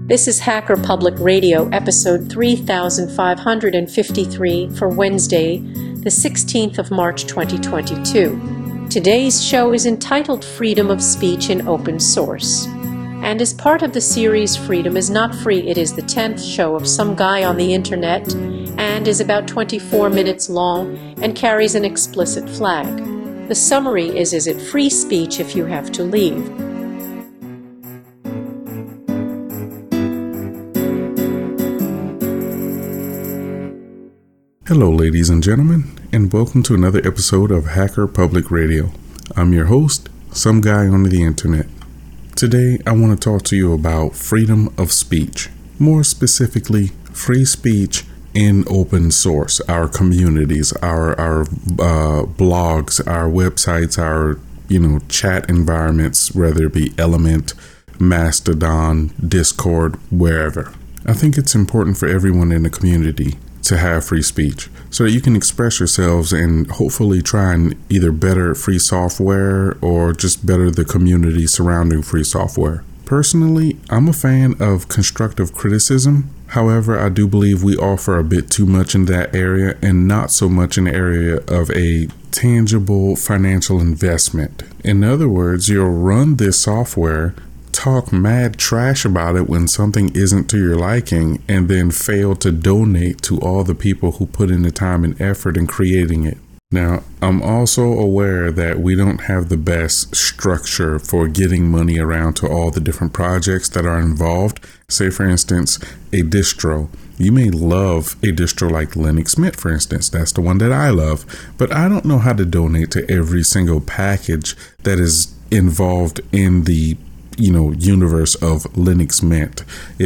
This is Hacker Public Radio, episode 3553 for Wednesday, the 16th of March 2022. Today's show is entitled Freedom of Speech in Open Source, and is part of the series Freedom is Not Free. It is the 10th show of Some Guy on the Internet, and is about 24 minutes long and carries an explicit flag. The summary is it free speech if you have to leave? Hello, ladies and gentlemen, and welcome to another episode of Hacker Public Radio. I'm your host, Some Guy on the Internet. Today, I want to talk to you about freedom of speech. More specifically, free speech in open source, our communities, our blogs, our websites, our chat environments, whether it be Element, Mastodon, Discord, wherever. I think it's important for everyone in the community to have free speech so that you can express yourselves and hopefully try and either better free software or just better the community surrounding free software. Personally, I'm a fan of constructive criticism. However, I do believe we offer a bit too much in that area and not so much in the area of a tangible financial investment. In other words, you'll run this software, talk mad trash about it when something isn't to your liking, and then fail to donate to all the people who put in the time and effort in creating it. Now, I'm also aware that we don't have the best structure for getting money around to all the different projects that are involved. Say, for instance, a distro. You may love a distro like Linux Mint, for instance. That's the one that I love. But I don't know how to donate to every single package that is involved in the universe of Linux Mint.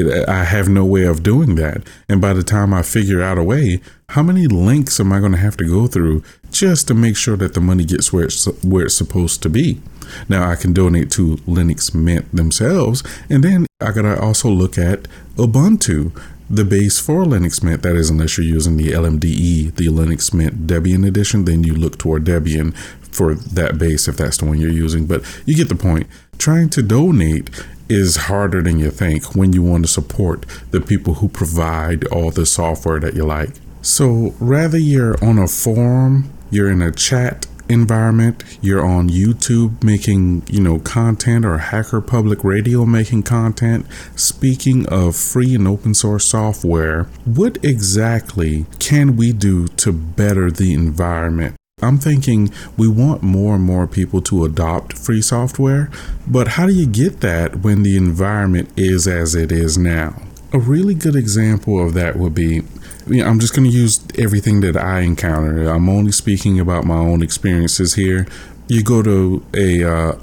I have no way of doing that. And by the time I figure out a way, how many links am I going to have to go through just to make sure that the money gets where it's supposed to be? Now, I can donate to Linux Mint themselves, and then I got to also look at Ubuntu, the base for Linux Mint. That is, unless you're using the LMDE, the Linux Mint Debian edition, then you look toward Debian for that base if that's the one you're using. But you get the point. Trying to donate is harder than you think when you want to support the people who provide all the software that you like. So rather you're on a forum, you're in a chat environment, you're on YouTube making, content, or Hacker Public Radio making content. Speaking of free and open source software, what exactly can we do to better the environment? I'm thinking we want more and more people to adopt free software, but how do you get that when the environment is as it is now? A really good example of that would be, I'm just going to use everything that I encounter. I'm only speaking about my own experiences here. You go to a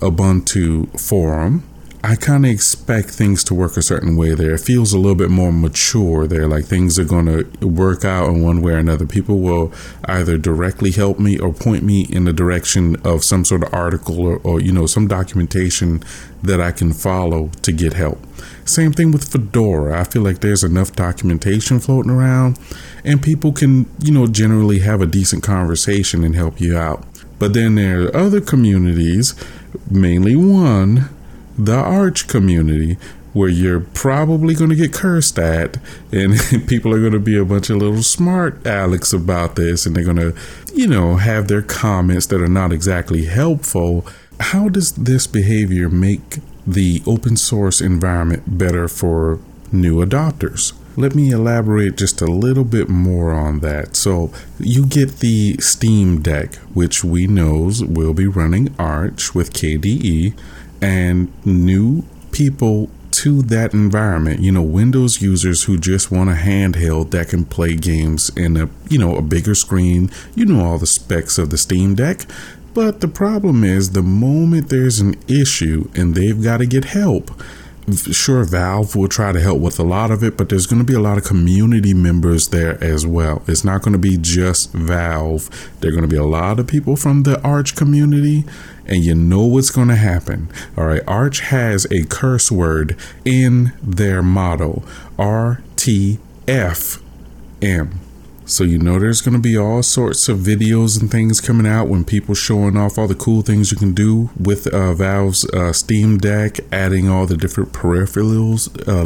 Ubuntu forum. I kind of expect things to work a certain way there. It feels a little bit more mature there, like things are going to work out in one way or another. People will either directly help me or point me in the direction of some sort of article or some documentation that I can follow to get help. Same thing with Fedora. I feel like there's enough documentation floating around and people can, generally have a decent conversation and help you out. But then there are other communities, mainly one, the Arch community, where you're probably going to get cursed at, and people are going to be a bunch of little smart Alex about this, and they're going to, have their comments that are not exactly helpful. How does this behavior make the open source environment better for new adopters? Let me elaborate just a little bit more on that. So you get the Steam Deck, which we know will be running Arch with KDE, and new people to that environment, Windows users who just want a handheld that can play games in a bigger screen, all the specs of the Steam Deck. But the problem is, the moment there's an issue and they've got to get help, sure, Valve will try to help with a lot of it, but there's going to be a lot of community members there as well. It's not going to be just Valve. There are going to be a lot of people from the Arch community, and you know what's going to happen. All right, Arch has a curse word in their motto, RTFM. So there's going to be all sorts of videos and things coming out when people showing off all the cool things you can do with Valve's Steam Deck, adding all the different peripherals,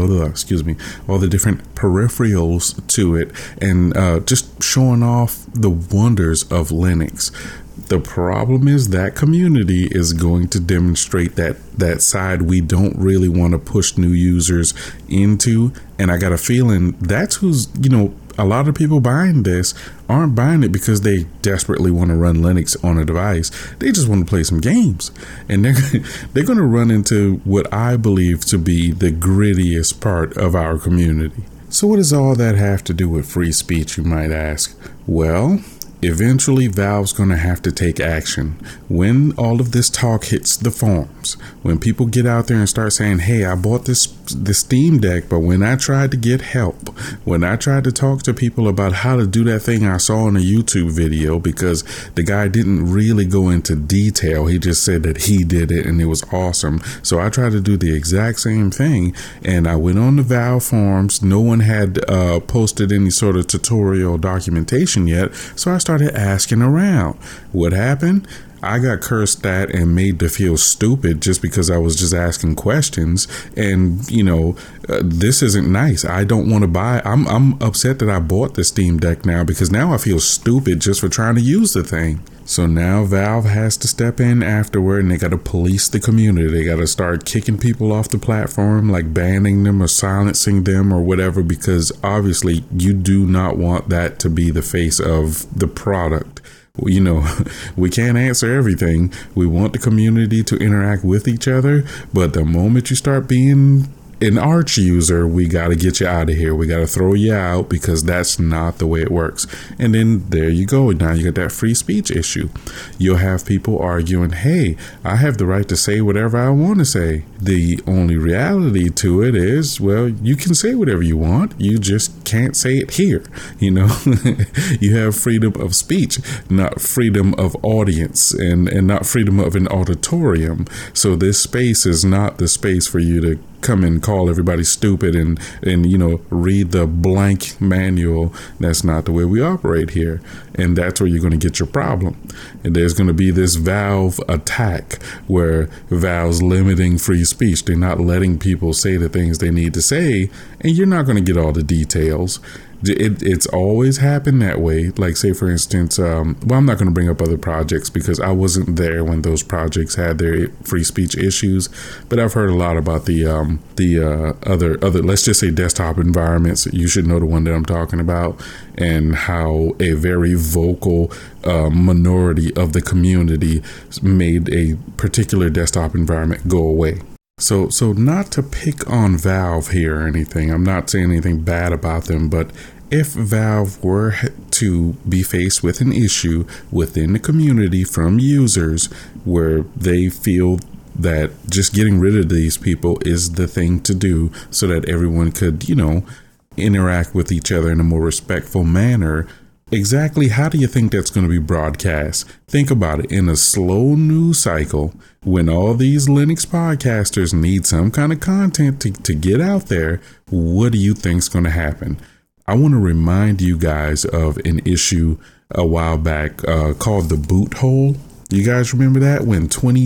all the different peripherals to it, and just showing off the wonders of Linux. The problem is that community is going to demonstrate that side we don't really want to push new users into. And I got a feeling that's who's, a lot of people buying this aren't buying it because they desperately want to run Linux on a device. They just want to play some games. And they're going to run into what I believe to be the grittiest part of our community. So what does all that have to do with free speech, you might ask? Well, eventually Valve's going to have to take action. When all of this talk hits the forums, when people get out there and start saying, hey, I bought this Steam Deck, but when I tried to get help, when I tried to talk to people about how to do that thing I saw in a YouTube video, because the guy didn't really go into detail, he just said that he did it and it was awesome. So I tried to do the exact same thing, and I went on the Valve forums. No one had posted any sort of tutorial documentation yet, so I started asking around. What happened? I got cursed at and made to feel stupid just because I was just asking questions. And, this isn't nice. I don't want to buy. I'm upset that I bought the Steam Deck now because now I feel stupid just for trying to use the thing. So now Valve has to step in afterward, and they got to police the community. They got to start kicking people off the platform, like banning them or silencing them or whatever, because obviously you do not want that to be the face of the product. We can't answer everything. We want the community to interact with each other, but the moment you start being an arch user, we got to get you out of here. We got to throw you out because that's not the way it works. And then there you go. Now you got that free speech issue. You'll have people arguing, hey, I have the right to say whatever I want to say. The only reality to it is, well, you can say whatever you want. You just can't say it here. You have freedom of speech, not freedom of audience, and not freedom of an auditorium. So this space is not the space for you to come and call everybody stupid and read the blank manual. That's not the way we operate here, and that's where you're going to get your problem. And there's going to be this Valve attack where Valve's limiting free speech. They're not letting people say the things they need to say, and you're not going to get all the details. It's always happened that way. Like, say, for instance, I'm not going to bring up other projects because I wasn't there when those projects had their free speech issues, but I've heard a lot about the other, let's just say, desktop environments. You should know the one that I'm talking about, and how a very vocal minority of the community made a particular desktop environment go away. So not to pick on Valve here or anything, I'm not saying anything bad about them, but if Valve were to be faced with an issue within the community from users where they feel that just getting rid of these people is the thing to do so that everyone could, interact with each other in a more respectful manner, exactly how do you think that's going to be broadcast? Think about it. In a slow news cycle, when all these Linux podcasters need some kind of content to get out there, what do you think's going to happen? I want to remind you guys of an issue a while back called the boot hole. You guys remember that when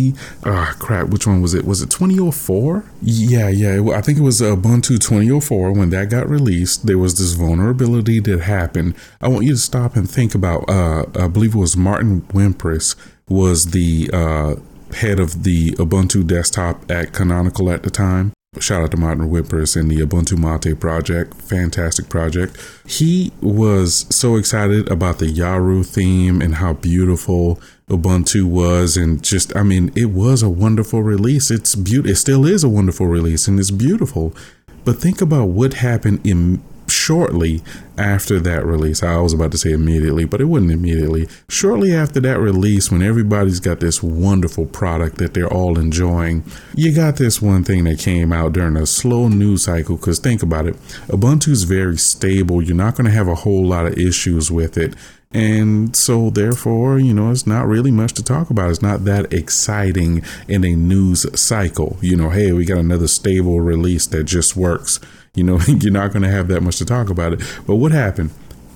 which one was it? Was it 2004? Yeah. I think it was Ubuntu 2004 when that got released. There was this vulnerability that happened. I want you to stop and think about, I believe it was Martin Wimpress was the head of the Ubuntu desktop at Canonical at the time. Shout out to Martin Wimpress and the Ubuntu Mate project. Fantastic project. He was so excited about the Yaru theme and how beautiful Ubuntu was, and just, it was a wonderful release. It's beautiful. It still is a wonderful release, and it's beautiful. But think about what happened shortly after that release. I was about to say immediately, but it wasn't immediately. Shortly after that release, when everybody's got this wonderful product that they're all enjoying, you got this one thing that came out during a slow news cycle. Because think about it, Ubuntu's very stable. You're not going to have a whole lot of issues with it. And so therefore, it's not really much to talk about. It's not that exciting in a news cycle. Hey, we got another stable release that just works. You're not going to have that much to talk about it. But what happened?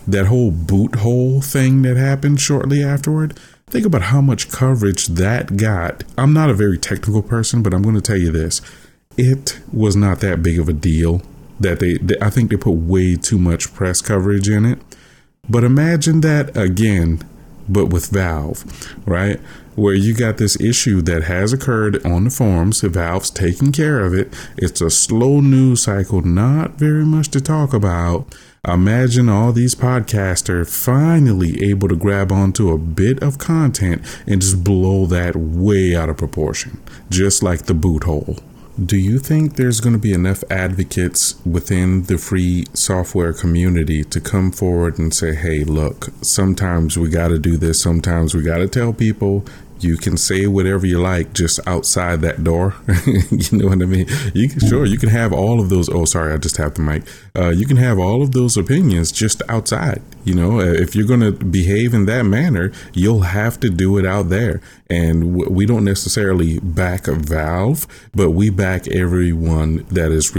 that whole boot hole thing that happened shortly afterward, think about how much coverage that got. I'm not a very technical person, but I'm going to tell you this. It was not that big of a deal that I think they put way too much press coverage in it. But imagine that again, but with Valve, right? Where you got this issue that has occurred on the forums. Valve's taking care of it. It's a slow news cycle, not very much to talk about. Imagine all these podcasters finally able to grab onto a bit of content and just blow that way out of proportion, just like the boot hole. Do you think there's going to be enough advocates within the free software community to come forward and say, hey, look, sometimes we got to do this. Sometimes we got to tell people you can say whatever you like just outside that door. You know what I mean? You can have all of those. Oh, sorry, I just tapped the mic. You can have all of those opinions just outside. You know, if you're going to behave in that manner, you'll have to do it out there. And we don't necessarily back Valve, but we back everyone that is,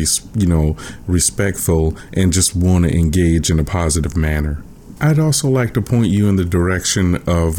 respectful and just want to engage in a positive manner. I'd also like to point you in the direction of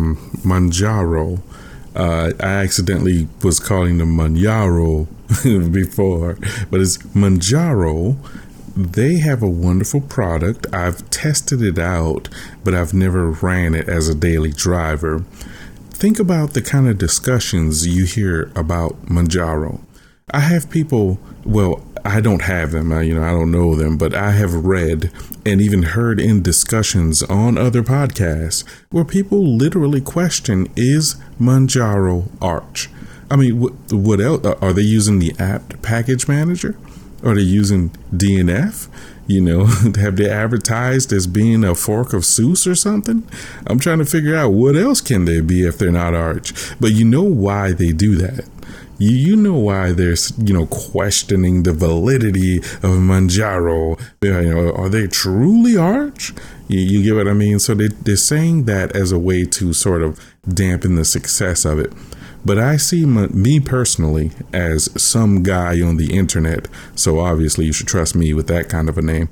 Manjaro. I accidentally was calling them Manjaro before, but it's Manjaro. They have a wonderful product. I've tested it out, but I've never ran it as a daily driver. Think about the kind of discussions you hear about Manjaro. I have people, well, I don't have them, I don't know them, but I have read and even heard in discussions on other podcasts where people literally question, is Manjaro Arch? I mean, what else? Are they using the app package manager? Are they using DNF? Have they advertised as being a fork of SUSE or something? I'm trying to figure out what else can they be if they're not Arch. But you know why they do that. You know why they're, questioning the validity of Manjaro. Are they truly Arch? You get what I mean? So they're saying that as a way to sort of dampen the success of it. But I see me personally as some guy on the internet. So obviously you should trust me with that kind of a name.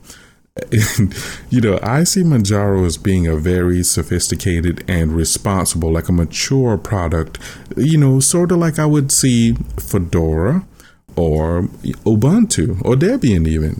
I see Manjaro as being a very sophisticated and responsible, like a mature product, sort of like I would see Fedora or Ubuntu or Debian even.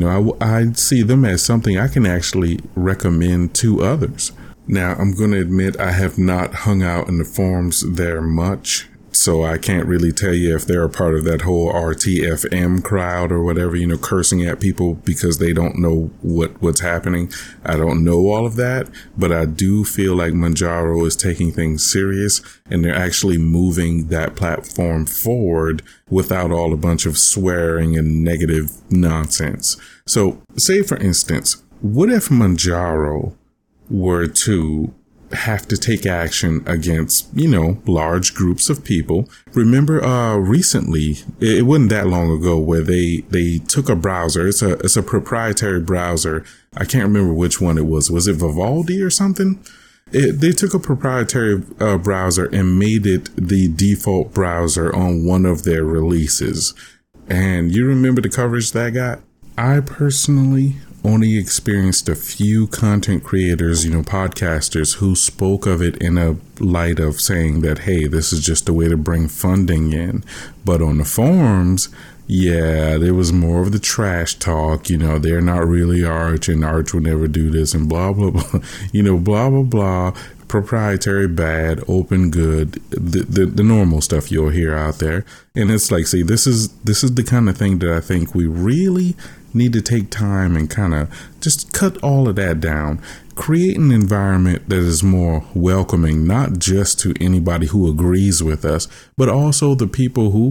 I see them as something I can actually recommend to others. Now, I'm going to admit I have not hung out in the forums there much, so I can't really tell you if they're a part of that whole RTFM crowd or whatever, cursing at people because they don't know what's happening. I don't know all of that, but I do feel like Manjaro is taking things serious and they're actually moving that platform forward without all a bunch of swearing and negative nonsense. So say, for instance, what if Manjaro were to have to take action against, large groups of people? Remember, recently, it wasn't that long ago, where they took a browser. It's a proprietary browser. I can't remember which one it was. Was it Vivaldi or something? They took a proprietary browser and made it the default browser on one of their releases. And you remember the coverage that got? I personally only experienced a few content creators, podcasters who spoke of it in a light of saying that, hey, this is just a way to bring funding in. But on the forums, yeah, there was more of the trash talk. They're not really Arch and Arch will never do this and blah, blah, blah, blah, blah, blah. Proprietary bad, open good, the normal stuff you'll hear out there. And it's like, see, this is the kind of thing that I think we really need to take time and kind of just cut all of that down. Create an environment that is more welcoming, not just to anybody who agrees with us, but also the people who,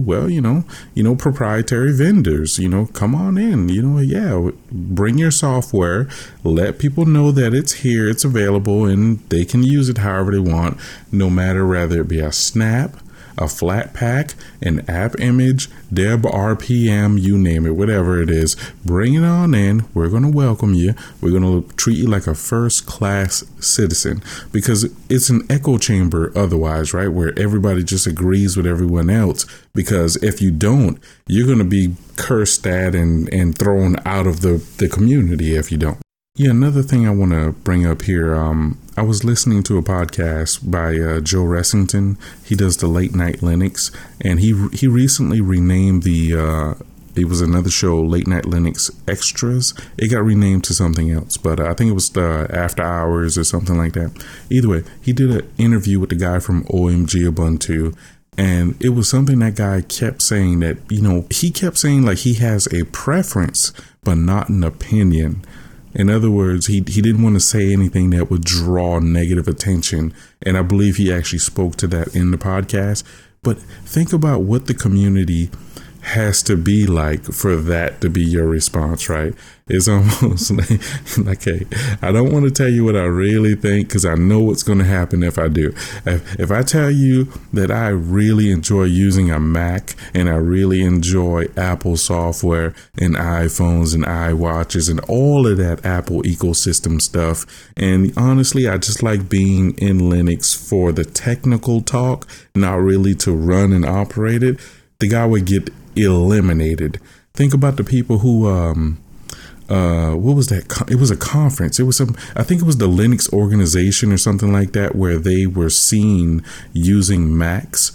proprietary vendors, come on in, bring your software, let people know that it's here, it's available, and they can use it however they want, no matter whether it be a snap, a Flatpak, an app image, Deb RPM, you name it, whatever it is, bring it on in. We're going to welcome you. We're going to treat you like a first-class citizen, because it's an echo chamber otherwise, right, where everybody just agrees with everyone else. Because if you don't, you're going to be cursed at and thrown out of the community if you don't. Yeah, another thing I want to bring up here. I was listening to a podcast by Joe Ressington. He does the Late Night Linux, and he recently renamed it was another show, Late Night Linux Extras. It got renamed to something else, but I think it was the After Hours or something like that. Either way, he did an interview with the guy from OMG Ubuntu, and it was something that guy kept saying that, he kept saying like he has a preference, but not an opinion. In other words, he didn't want to say anything that would draw negative attention. And I believe he actually spoke to that in the podcast. But think about what the community has to be like for that to be your response, right? It's almost like, hey, I don't want to tell you what I really think because I know what's going to happen if I do. If I tell you that I really enjoy using a Mac and I really enjoy Apple software and iPhones and iWatches and all of that Apple ecosystem stuff, and honestly, I just like being in Linux for the technical talk, not really to run and operate it, the guy would get eliminated. Think about the people who what was that? It was a conference. It was I think it was the Linux organization or something like that, where they were seen using Macs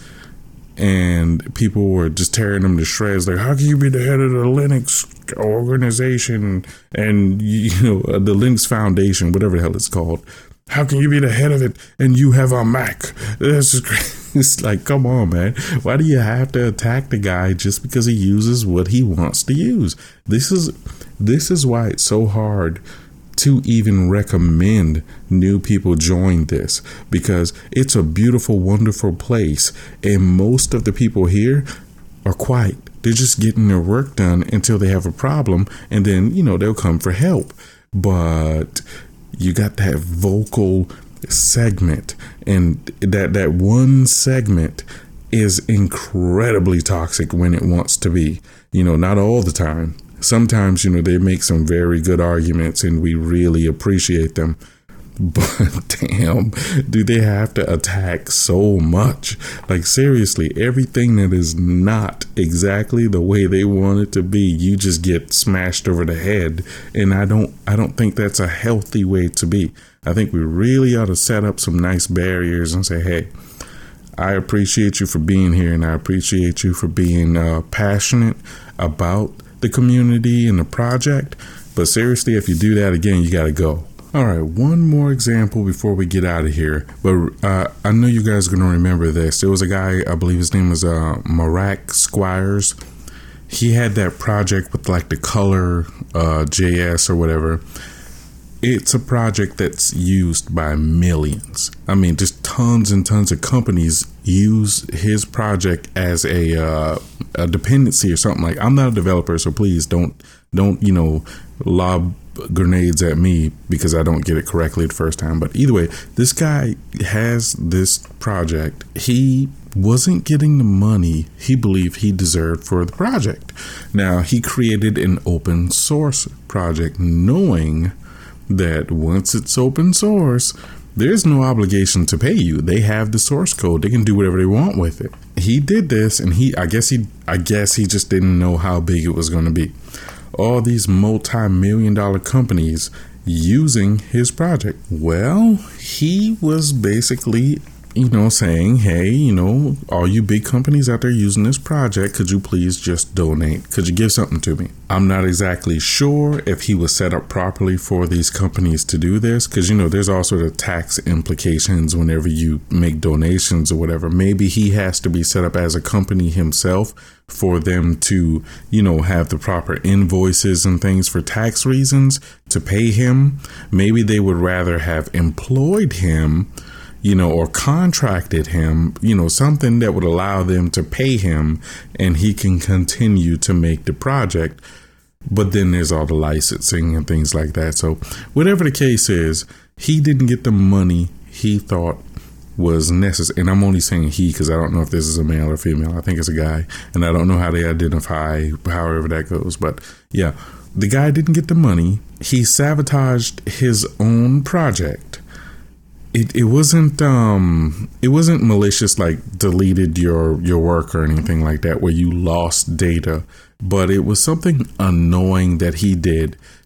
and people were just tearing them to shreds. Like, how can you be the head of the Linux organization and the Linux Foundation, whatever the hell it's called? How can you be the head of it and you have a Mac? This is crazy. It's like, come on, man. Why do you have to attack the guy just because he uses what he wants to use? This is why it's so hard to even recommend new people join this, because it's a beautiful, wonderful place. And most of the people here are quiet. They're just getting their work done until they have a problem. And then, they'll come for help. But you got that vocal segment, and that one segment is incredibly toxic when it wants to be, not all the time. Sometimes, they make some very good arguments and we really appreciate them. But damn, do they have to attack so much? Like, seriously, everything that is not exactly the way they want it to be, you just get smashed over the head. And I don't think that's a healthy way to be. I think we really ought to set up some nice barriers and say, hey, I appreciate you for being here, and I appreciate you for being passionate about the community and the project. But seriously, if you do that again, you got to go. All right, one more example before we get out of here. But I know you guys are going to remember this. There was a guy, I believe his name was Marak Squires. He had that project with like the color JS or whatever. It's a project that's used by millions. I mean, just tons and tons of companies use his project as a dependency or something. Like, I'm not a developer, so please don't lob grenades at me because I don't get it correctly the first time. But either way, this guy has this project. He wasn't getting the money he believed he deserved for the project. Now, he created an open source project knowing that once it's open source, there's no obligation to pay you. They have the source code. They can do whatever they want with it. He did this, and I guess he just didn't know how big it was going to be. All these multi-million-dollar companies using his project. Well, he was basically, saying, hey, all you big companies out there using this project, could you please just donate? Could you give something to me? I'm not exactly sure if he was set up properly for these companies to do this, because, there's all sort of tax implications whenever you make donations or whatever. Maybe he has to be set up as a company himself for them to, have the proper invoices and things for tax reasons to pay him. Maybe they would rather have employed him, or contracted him, something that would allow them to pay him and he can continue to make the project. But then there's all the licensing and things like that. So whatever the case is, he didn't get the money he thought was necessary. And I'm only saying he because I don't know if this is a male or female. I think it's a guy. And I don't know how they identify, however that goes. But yeah, the guy didn't get the money. He sabotaged his own project. It wasn't malicious, like deleted your work or anything like that, where you lost data, but it was something annoying that he did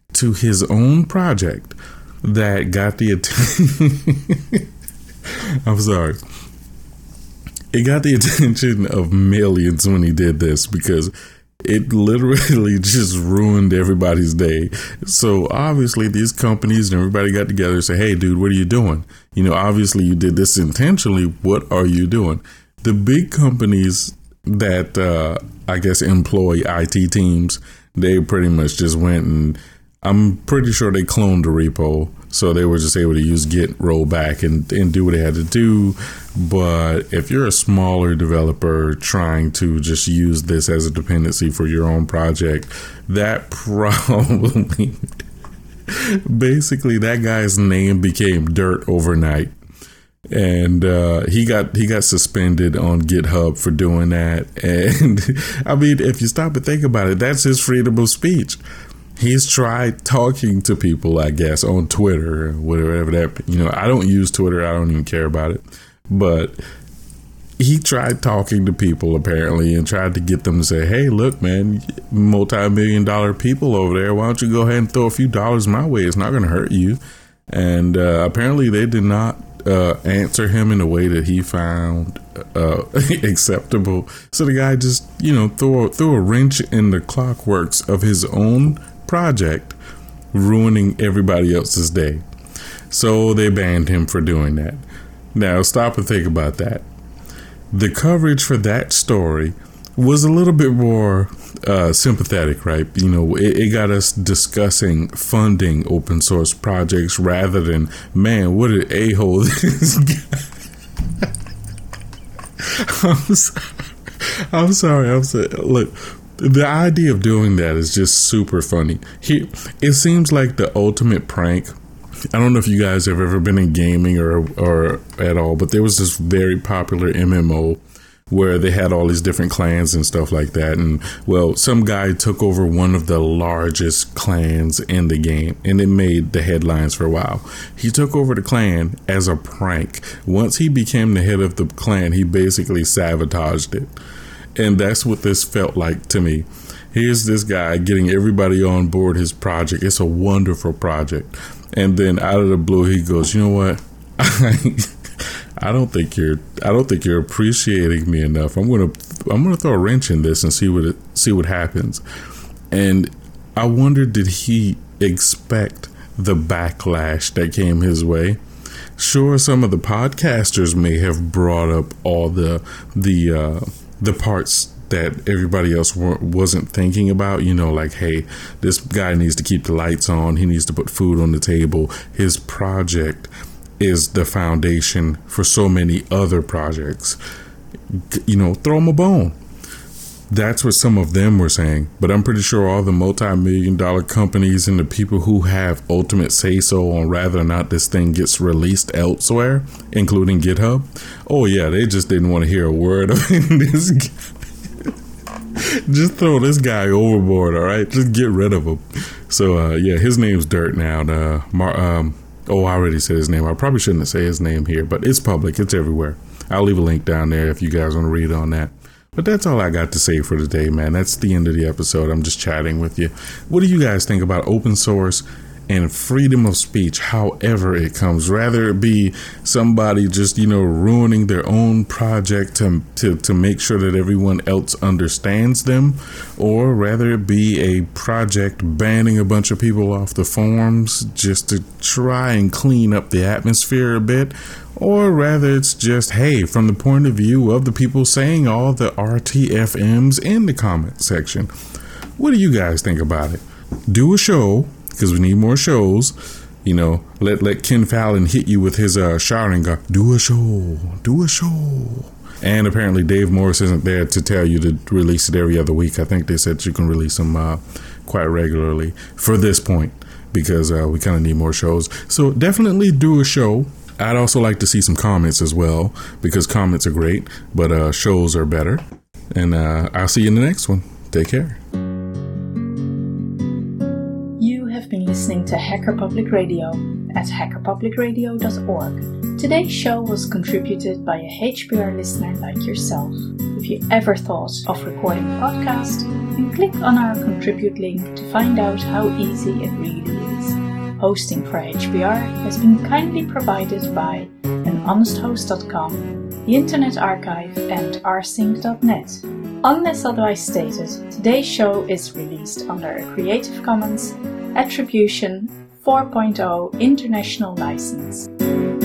to his own project that got the attention. I'm sorry. It got the attention of millions when he did this, because it literally just ruined everybody's day. So obviously these companies and everybody got together and said, hey, dude, what are you doing? You know, obviously you did this intentionally. What are you doing? The big companies that I guess employ IT teams, they pretty much just went and I'm pretty sure they cloned the repo. So they were just able to use Git rollback and do what they had to do. But if you're a smaller developer trying to just use this as a dependency for your own project, that probably basically that guy's name became dirt overnight. And he got suspended on GitHub for doing that. And I mean, if you stop and think about it, that's his freedom of speech. He's tried talking to people, I guess, on Twitter or whatever that, you know, I don't use Twitter. I don't even care about it. But he tried talking to people apparently and tried to get them to say, hey, look, man, multi-million-dollar people over there. Why don't you go ahead and throw a few dollars my way? It's not going to hurt you. And apparently they did not answer him in a way that he found acceptable. So the guy just, you know, threw a wrench in the clockworks of his own project, ruining everybody else's day. So they banned him for doing that. Now stop and think about that. The coverage for that story was a little bit more sympathetic, right? You know, it got us discussing funding open source projects rather than, man, what an a-hole this guy. I'm sorry. Look, the idea of doing that is just super funny. It seems like the ultimate prank. I don't know if you guys have ever been in gaming or at all, but there was this very popular MMO where they had all these different clans and stuff like that. And well, some guy took over one of the largest clans in the game, and it made the headlines for a while. He took over the clan as a prank. Once he became the head of the clan, he basically sabotaged it. And that's what this felt like to me. Here's this guy getting everybody on board his project. It's a wonderful project. And then out of the blue, he goes, you know what? I don't think you're appreciating me enough. I'm gonna throw a wrench in this and see what happens. And I wonder, did he expect the backlash that came his way? Sure, some of the podcasters may have brought up all the parts that everybody else wasn't thinking about, you know, like, hey, this guy needs to keep the lights on. He needs to put food on the table. His project is the foundation for so many other projects. You know, throw him a bone. That's what some of them were saying. But I'm pretty sure all the multi-million-dollar companies and the people who have ultimate say-so on whether or not this thing gets released elsewhere, including GitHub, oh yeah, they just didn't want to hear a word of this guy. Just throw this guy overboard, all right? Just get rid of him. So, yeah, his name's Dirt now. I already said his name. I probably shouldn't say his name here, but it's public. It's everywhere. I'll leave a link down there if you guys want to read on that. But that's all I got to say for today, man. That's the end of the episode. I'm just chatting with you. What do you guys think about open source and freedom of speech, however it comes? Rather it be somebody just, you know, ruining their own project to make sure that everyone else understands them, or rather it be a project banning a bunch of people off the forums just to try and clean up the atmosphere a bit, or rather it's just, hey, from the point of view of the people saying all the RTFMs in the comment section. What do you guys think about it? Do a show, because we need more shows. You know, let Ken Fallon hit you with his shouting, do a show. And apparently Dave Morris isn't there to tell you to release it every other week. I think they said you can release them quite regularly for this point, because we kind of need more shows. So definitely do a show. I'd also like to see some comments as well, because comments are great, but shows are better. And I'll see you in the next one. Take care. Been listening to Hacker Public Radio at hackerpublicradio.org. Today's show was contributed by a HPR listener like yourself. If you ever thought of recording a podcast, then click on our contribute link to find out how easy it really is. Hosting for HPR has been kindly provided by anhonesthost.com, the Internet Archive and rsync.net. Unless otherwise stated, today's show is released under a Creative Commons Attribution 4.0 International License.